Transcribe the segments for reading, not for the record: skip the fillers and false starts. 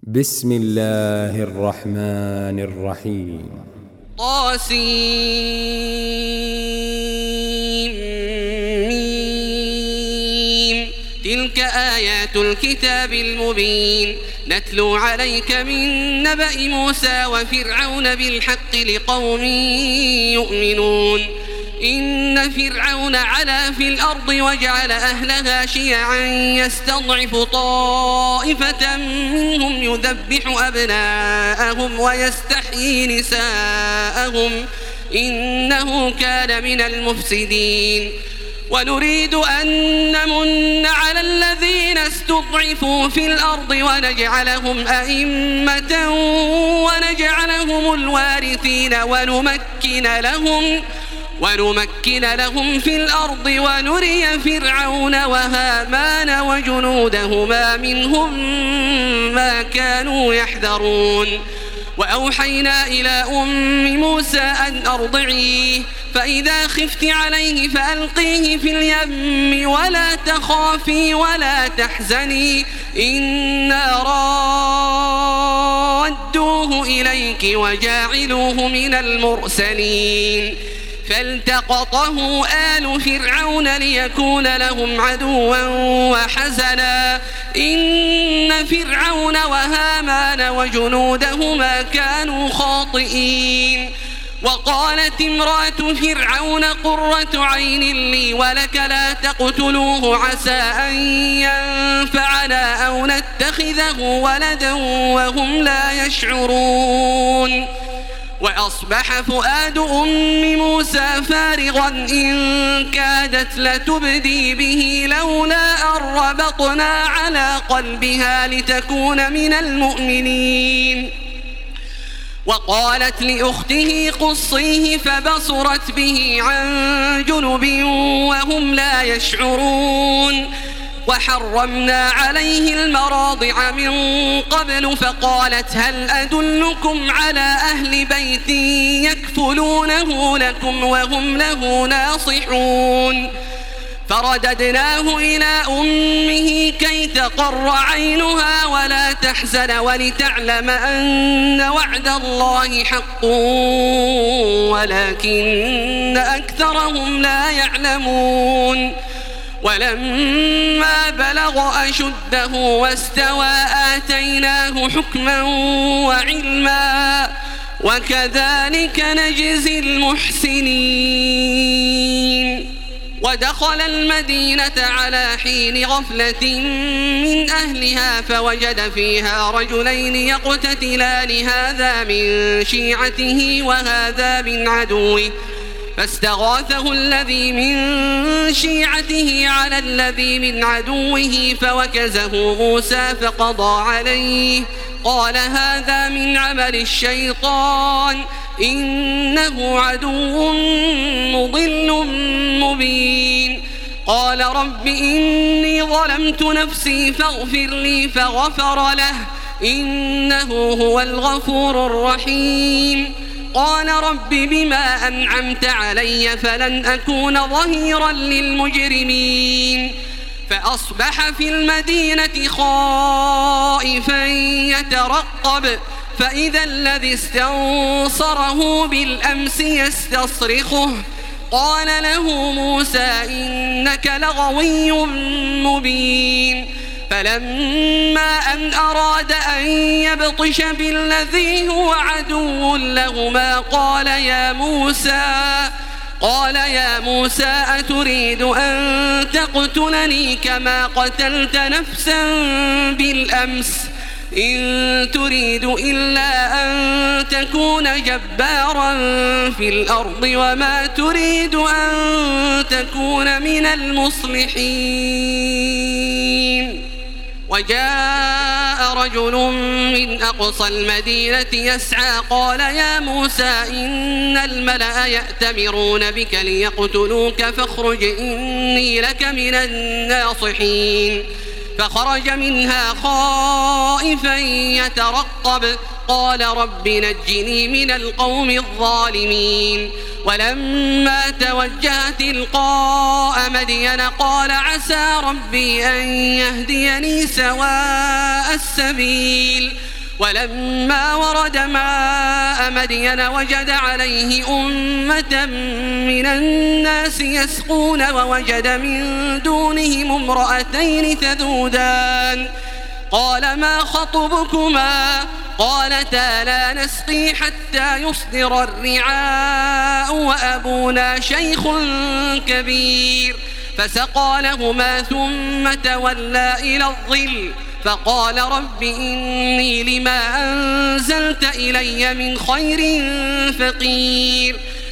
بسم الله الرحمن الرحيم. طاسيم. تلك آيات الكتاب المبين نتلو عليك من نبأ موسى وفرعون بالحق لقوم يؤمنون. إن فرعون علا في الأرض وجعل أهلها شيعا يستضعف طائفة منهم يذبح أبناءهم ويستحيي نساءهم إنه كان من المفسدين. ونريد أن نمن على الذين استضعفوا في الأرض ونجعلهم أئمة ونجعلهم الوارثين ونمكن لهم في الأرض ونري فرعون وهامان وجنودهما منهم ما كانوا يحذرون. وأوحينا إلى أم موسى أن أرضعيه فإذا خفت عليه فألقيه في اليم ولا تخافي ولا تحزني إنا رادوه إليك وجاعلوه من المرسلين. فالتقطه آل فرعون ليكون لهم عدوا وحزنا إن فرعون وهامان وجنودهما كانوا خاطئين. وقالت امرأة فرعون قرة عين لي ولك لا تقتلوه عسى أن ينفعنا أو نتخذه ولدا وهم لا يشعرون. وأصبح فؤاد أم موسى فارغا إن كادت لتبدي به لولا أن ربطنا على قلبها لتكون من المؤمنين. وقالت لأخته قصيه فبصرت به عن جنب وهم لا يشعرون. وحرمنا عليه المراضع من قبل فقالت هل أدلكم على أهل بيت يكفلونه لكم وهم له ناصحون. فرددناه إلى أمه كي تقر عينها ولا تحزن ولتعلم أن وعد الله حق ولكن أكثرهم لا يعلمون. ولما بلغ أشده واستوى آتيناه حكما وعلما وكذلك نجزي المحسنين. ودخل المدينة على حين غفلة من أهلها فوجد فيها رجلين يقتتلان هذا من شيعته وهذا من عدوه فاستغاثه الذي من شيعته على الذي من عدوه فوكزه موسى فقضى عليه قال هذا من عمل الشيطان إنه عدو مضل مبين. قال رب إني ظلمت نفسي فاغفر لي فغفر له إنه هو الغفور الرحيم. قال رب بما أنعمت علي فلن أكون ظهيرا للمجرمين. فأصبح في المدينة خائفا يترقب فإذا الذي استنصره بالأمس يستصرخه قال له موسى إنك لغوي مبين. فلما أن أراد أن يبطش بالذي هو عدو لهما قال يا موسى أتريد أن تقتلني كما قتلت نفسا بالأمس إن تريد إلا أن تكون جبارا في الأرض وما تريد أن تكون من المصلحين. وجاء رجل من أقصى المدينة يسعى قال يا موسى إن الملأ يأتمرون بك ليقتلوك فاخرج إني لك من الناصحين. فخرج منها خائفا يترقب قال رب نجني من القوم الظالمين. ولما توجه تلقاء مدين قال عسى ربي أن يهديني سواء السبيل ولما ورد ماء مدين وجد عليه أمة من الناس يسقون ووجد من دونهم امرأتين تذودان قال ما خطبكما قالتا لا نسقي حتى يصدر الرعاء وأبونا شيخ كبير فسقى لهما ثم تولى إلى الظل فقال رب إني لما أنزلت إلي من خير فقير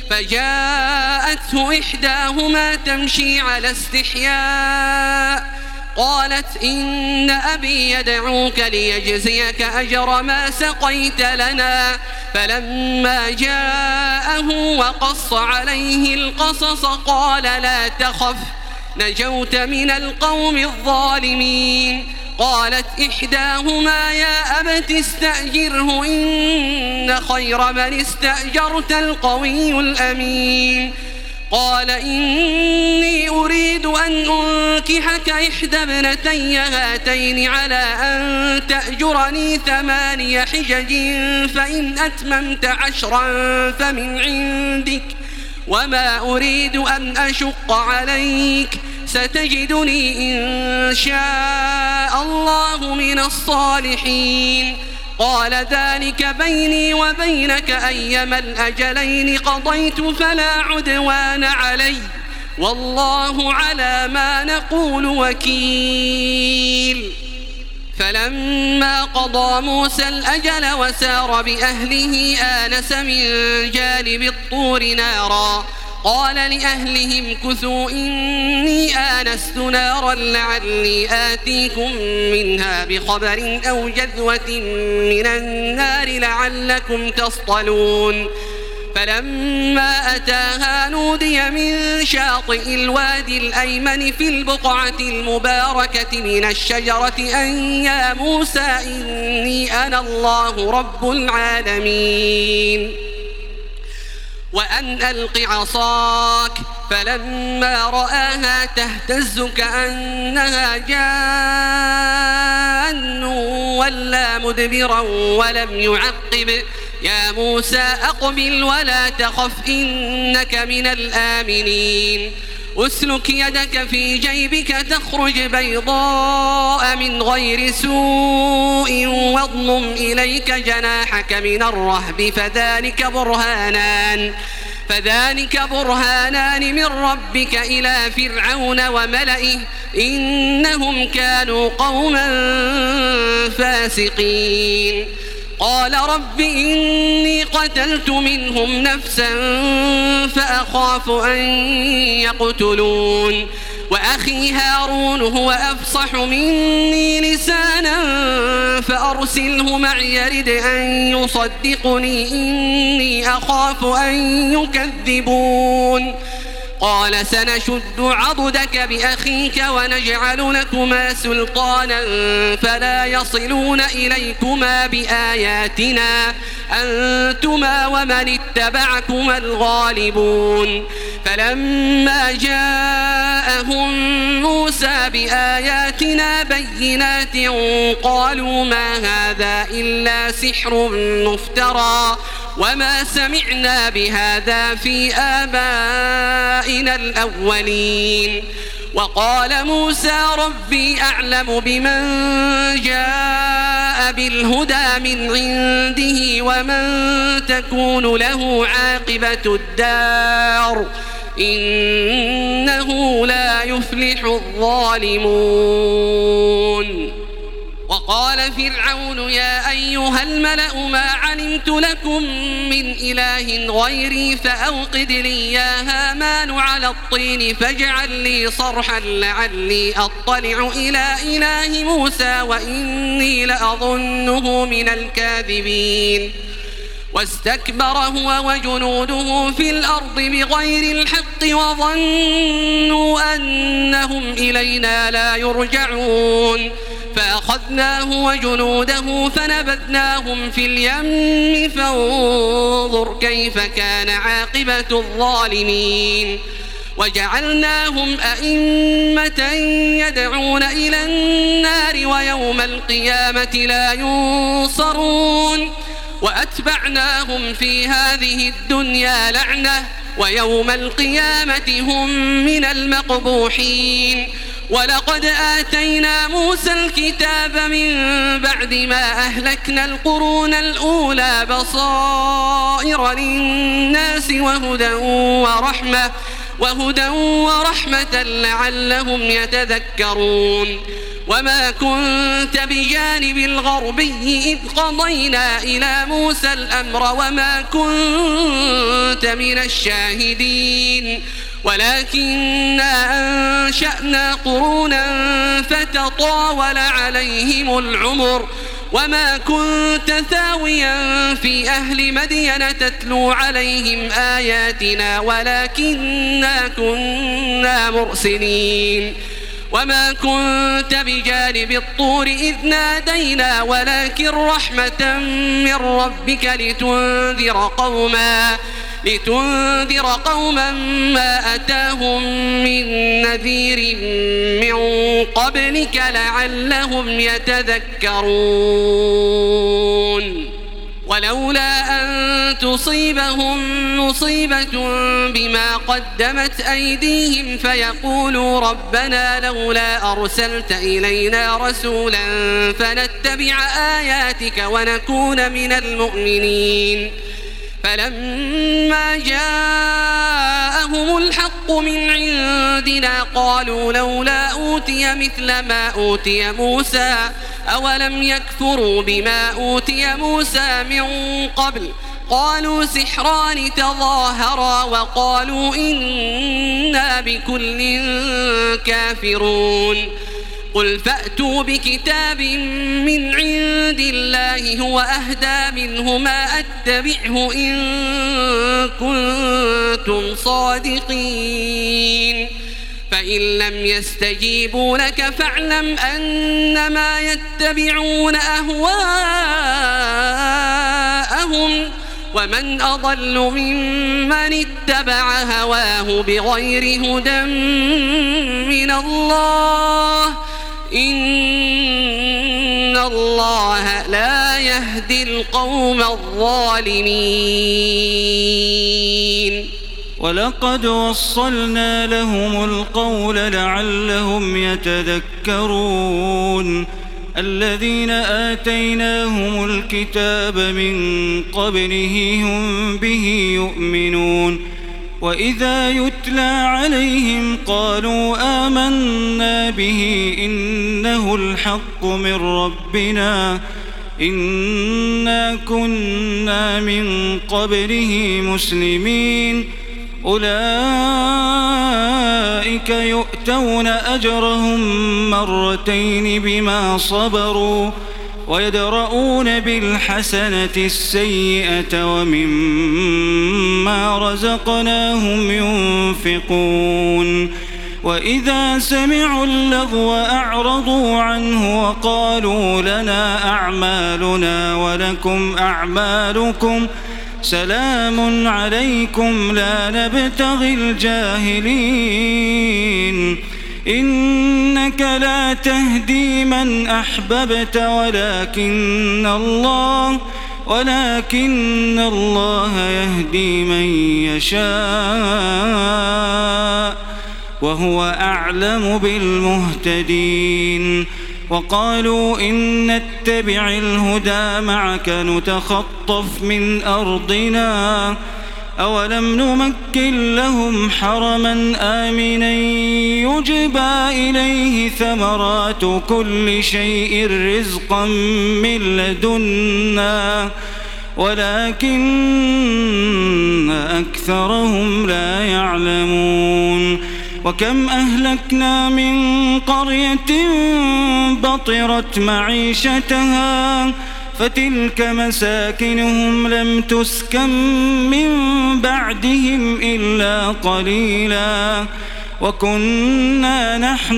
فجاءته إحداهما تمشي على استحياء قالت إن أبي يدعوك ليجزيك أجر ما سقيت لنا فلما جاءه وقص عليه القصص قال لا تخف نجوت من القوم الظالمين قالت إحداهما يا أبت استأجره إن خير من استأجرت القوي الأمين قال إني أريد أن أنكحك إحدى ابنتي هاتين على أن تأجرني 8 حجج فإن أتممت 10 فمن عندك وما أريد أن أشق عليك ستجدني إن شاء الله من الصالحين قال ذلك بيني وبينك أيما الأجلين قضيت فلا عدوان علي والله على ما نقول وكيل فلما قضى موسى الأجل وسار بأهله آنس من جانب الطور نارا قال لأهلهم كثوا إني آنست نارا لعلي آتيكم منها بخبر أو جذوة من النار لعلكم تصطلون فلما أتاها نودي من شاطئ الوادي الأيمن في البقعة المباركة من الشجرة أن يا موسى إني أنا الله رب العالمين وأن ألق عصاك فلما رآها تهتز كأنها جان ولا مدبرا ولم يعقب يا موسى أقبل ولا تخف إنك من الآمنين أسلك يدك في جيبك تخرج بيضاء من غير سوء واضمم إليك جناحك من الرهب فذلك برهانان من ربك إلى فرعون وملئه إنهم كانوا قوما فاسقين قال رب إني قتلت منهم نفسا فأخاف أن يقتلون وأخي هارون هو أفصح مني لسانا فأرسله معي يرد أن يصدقني إني أخاف أن يكذبون قال سنشد عضدك بأخيك ونجعل لكما سلطانا فلا يصلون إليكما بآياتنا أنتما ومن اتبعكما الغالبون فلما جاءهم موسى بآياتنا بينات قالوا ما هذا إلا سحر مفترى وما سمعنا بهذا في آبائنا الأولين وقال موسى ربي أعلم بمن جاء بالهدى من عنده ومن تكون له عاقبة الدار إنه لا يفلح الظالمون وقال فرعون يا أيها الملأ ما علمت لكم من إله غيري فأوقد لي يا هامان على الطين فاجعل لي صرحا لعلي أطلع إلى إله موسى وإني لأظنه من الكاذبين واستكبر هو وجنوده في الأرض بغير الحق وظنوا أنهم إلينا لا يرجعون فأخذناه وجنوده فنبذناهم في اليم فانظر كيف كان عاقبة الظالمين وجعلناهم أئمة يدعون إلى النار ويوم القيامة لا ينصرون وأتبعناهم في هذه الدنيا لعنة ويوم القيامة هم من المقبوحين ولقد آتينا موسى الكتاب من بعد ما أهلكنا القرون الأولى بصائر للناس وهدى ورحمة لعلهم يتذكرون وما كنت بجانب الغربي إذ قضينا إلى موسى الأمر وما كنت من الشاهدين ولكننا أنشأنا قرونا فتطاول عليهم العمر وما كنت ثاويا في أهل مدين تتلو عليهم آياتنا ولكننا كنا مرسلين وما كنت بجانب الطور إذ نادينا ولكن رحمة من ربك لتنذر قوما ما أتاهم من نذير من قبلك لعلهم يتذكرون ولولا أن تصيبهم مصيبة بما قدمت أيديهم فيقولوا ربنا لولا أرسلت إلينا رسولا فنتبع آياتك ونكون من المؤمنين فلما جاءهم الحق من عندنا قالوا لولا أوتي مثل ما أوتي موسى أولم يكفروا بما أوتي موسى من قبل قالوا سحران تظاهرا وقالوا إنا بكل كافرون قل فأتوا بكتاب من عند الله هو أهدى منه ما أتبعه إن كنتم صادقين فإن لم يستجيبوا لك فاعلم أنما يتبعون أهواءهم ومن أضل ممن اتبع هواه بغير هدى من الله إن الله لا يهدي القوم الظالمين ولقد وصلنا لهم القول لعلهم يتذكرون الذين آتيناهم الكتاب من قبله هم به يؤمنون وإذا يتلى عليهم قالوا آمنا به إنه الحق من ربنا إنا كنا من قبله مسلمين أولئك يؤتون أجرهم مرتين بما صبروا ويدرؤون بالحسنة السيئة ومما رزقناهم ينفقون وإذا سمعوا اللغو أعرضوا عنه وقالوا لنا أعمالنا ولكم أعمالكم سلام عليكم لا نبتغي الجاهلين إنك لا تهدي من أحببت ولكن الله يهدي من يشاء وهو أعلم بالمهتدين وقالوا إن نتبع الهدى معك نتخطف من أرضنا أولم نمكن لهم حرما آمنا يجبى إليه ثمرات كل شيء رزقا من لدنا ولكن أكثرهم لا يعلمون وكم أهلكنا من قرية بطرت معيشتها فتلك مساكنهم لم تسكن من بعدهم إلا قليلا وكنا نحن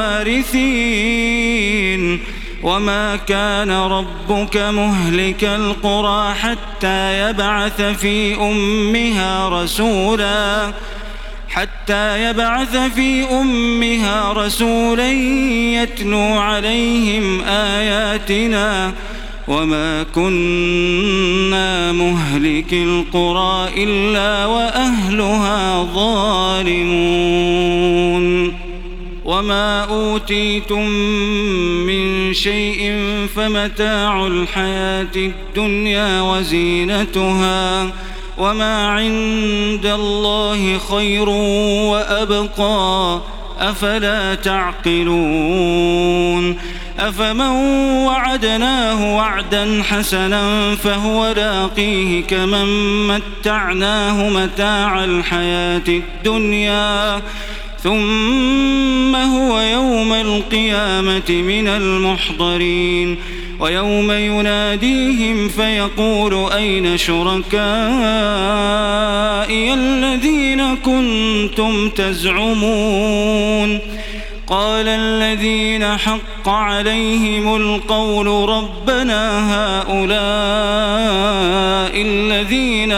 الوارثين وما كان ربك مهلك القرى حتى يبعث في أمها رسولا حتى يبعث في أمها رسولا يتلو عليهم آياتنا وما كنا مهلك القرى إلا وأهلها ظالمون وما أوتيتم من شيء فمتاع الحياة الدنيا وزينتها وما عند الله خير وأبقى أفلا تعقلون أفمن وعدناه وعدا حسنا فهو لاقيه كمن متعناه متاع الحياة الدنيا ثم هو يوم القيامة من المحضرين ويوم يناديهم فيقول أين شركائي الذين كنتم تزعمون قال الذين حق عليهم القول ربنا هؤلاء الذين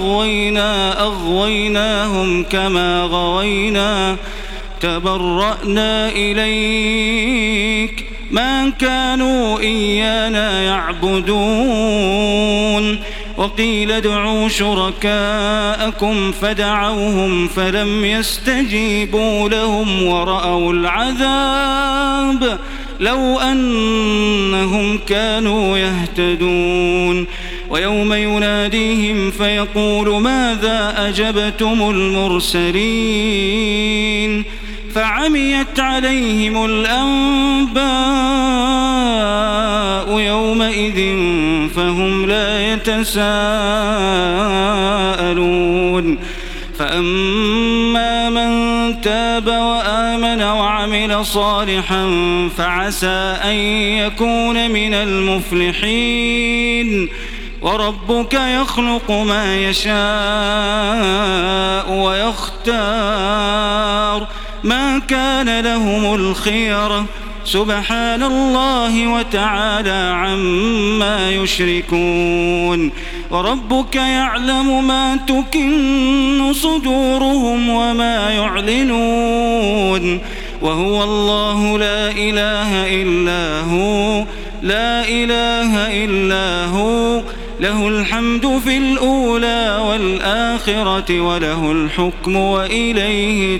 أغويناهم كما غوينا تبرأنا إليك ما كانوا إيانا يعبدون وقيل ادعوا شركاءكم فدعوهم فلم يستجيبوا لهم ورأوا العذاب لو أنهم كانوا يهتدون ويوم يناديهم فيقول ماذا أجبتم المرسلين فعميت عليهم الأنباء يومئذ فهم لا يتساءلون فأما من تاب وآمن وعمل صالحا فعسى أن يكون من المفلحين وربك يخلق ما يشاء ويختار ما كان لهم الخيرة سبحان الله وتعالى عما يشركون وربك يعلم ما تكن صدورهم وما يعلنون وهو الله لا إله إلا هو له الحمد في الأولى والآخرة وله الحكم وإليه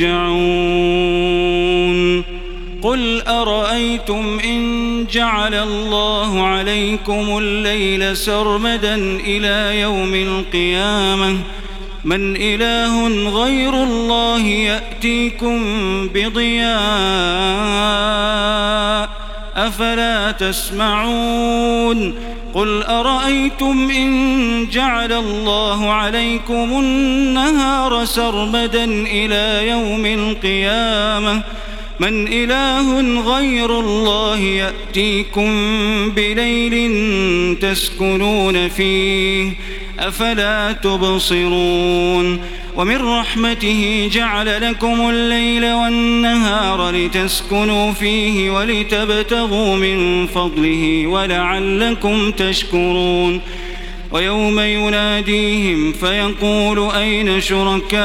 ترجعون قل أرأيتم إن جعل الله عليكم الليل سرمدا إلى يوم القيامة من إله غير الله يأتيكم بضياء أفلا تسمعون قل أرأيتم إن جعل الله عليكم النهار سرمدا إلى يوم القيامة من إله غير الله يأتيكم بليل تسكنون فيه أفلا تبصرون ومن رحمته جعل لكم الليل والنهار لتسكنوا فيه ولتبتغوا من فضله ولعلكم تشكرون ويوم يناديهم فيقول أين شركائي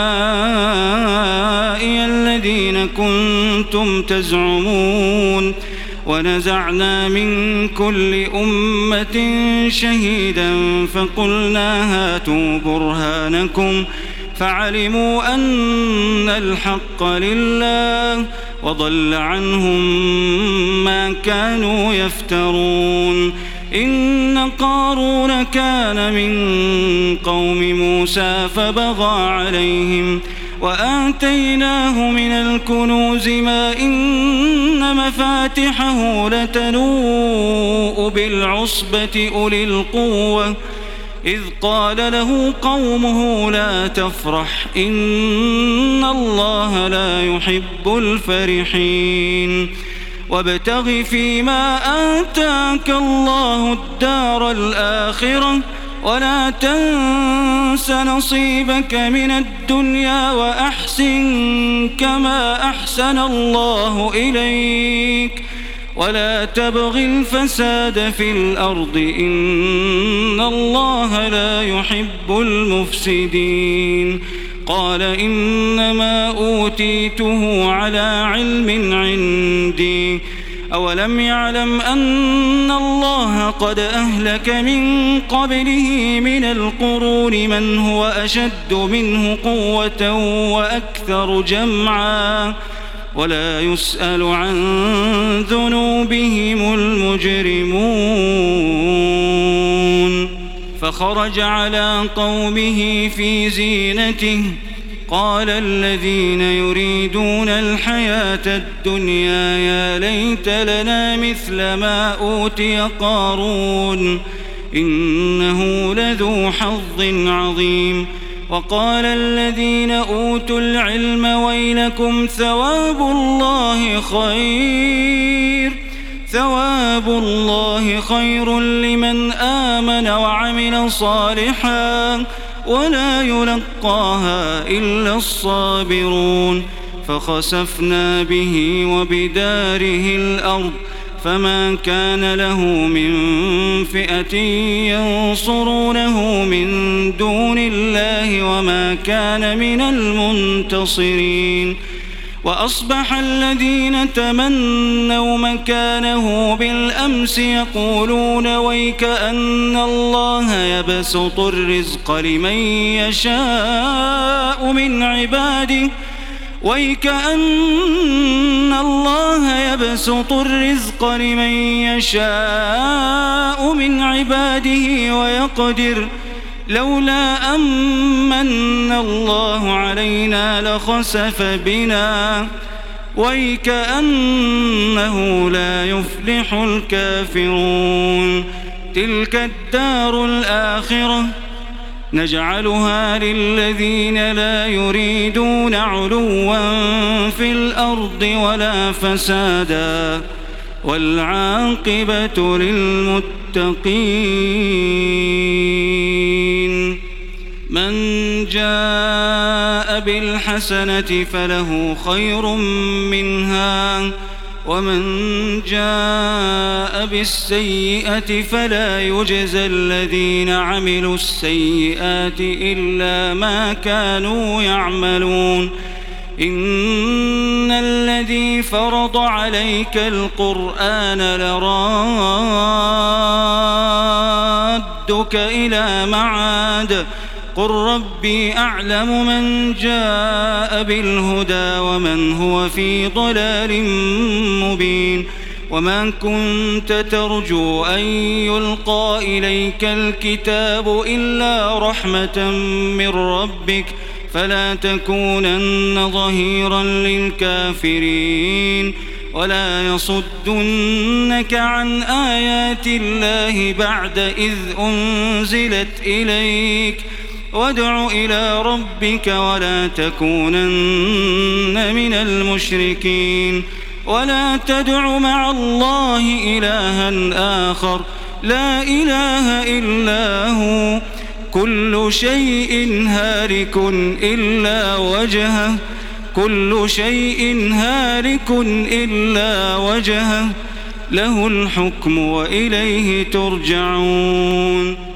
الذين كنتم تزعمون ونزعنا من كل أمة شهيدا فقلنا هاتوا برهانكم فعلموا أن الحق لله وضل عنهم ما كانوا يفترون إن قارون كان من قوم موسى فبغى عليهم وآتيناه من الكنوز ما إن مفاتحه لتنوء بالعصبة أولي القوة إذ قال له قومه لا تفرح إن الله لا يحب الفرحين وابتغ فيما آتاك الله الدار الآخرة ولا تنس نصيبك من الدنيا وأحسن كما أحسن الله إليك ولا تبغ الفساد في الأرض إن الله لا يحب المفسدين قال إنما أوتيته على علم عندي أولم يعلم أن الله قد أهلك من قبله من القرون من هو أشد منه قوة وأكثر جمعا ولا يسأل عن ذنوبهم المجرمون فخرج على قومه في زينته قال الذين يريدون الحياة الدنيا يا ليت لنا مثل ما أوتي قارون إنه لذو حظ عظيم وقال الذين أوتوا العلم ويلكم ثواب الله خير لمن آمن وعمل صالحا ولا يلقاها إلا الصابرون فخسفنا به وبداره الأرض فما كان له من فئة ينصرونه من دون الله وما كان من المنتصرين وأصبح الذين تمنوا مكانه بالأمس يقولون ويك أن الله يبسط الرزق لمن يشاء من عباده ويقدر لولا أمن الله علينا لخسف بنا ويكأنه لا يفلح الكافرون تلك الدار الآخرة نجعلها للذين لا يريدون علوا في الأرض ولا فسادا والعاقبة للمتقين من جاء بالحسنة فله خير منها ومن جاء بالسيئة فلا يجزى الذين عملوا السيئات إلا ما كانوا يعملون إن الذي فرض عليك القرآن لرادك إلى معاد قل ربي أعلم من جاء بالهدى ومن هو في ضلال مبين وما كنت ترجو أن يلقى إليك الكتاب إلا رحمة من ربك فلا تكونن ظهيرا للكافرين ولا يصدنك عن آيات الله بعد إذ أنزلت إليك وادع إلى ربك ولا تكونن من المشركين ولا تدع مع الله إلها آخر لا إله إلا هو كل شيء هالك إلا وجهه له الحكم وإليه ترجعون